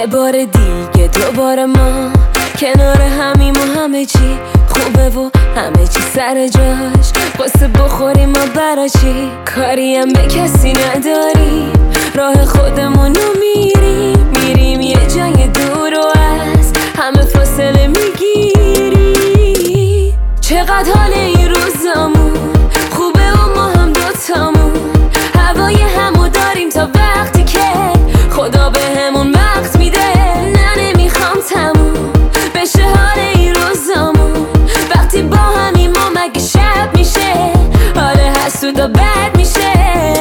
یه بار دیگه دوباره ما کنار همیم و همه چی خوبه و همه چی سر جاش. قصه بخوریم و برا چی؟ کاری هم به کسی نداریم، راه خودمونو میریم یه جای دور و از همه فاصله میگیریم. چقدر حال این روزامون خوبه و ما هم دوتامون هوای همو داریم تا وقتی که خدا به همون وقت میده. نه نمیخوام تموم بشه حال این روزامون وقتی با همیم ما مگه شب میشه حال حسودا بد میشه.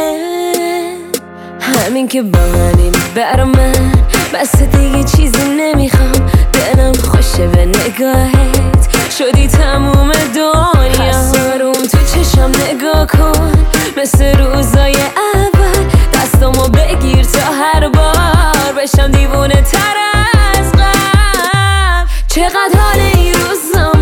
همین که با همیم برا من بس دیگه چیزی نمیخوام، دلم خوشه به نگاهت شدی تموم دنیا. پس آروم تو چشم نگاه کن مثل روزای اول، دستامو بگیر تا هر بار بشم دیوونه تر از قبل. چقدر حال این روزام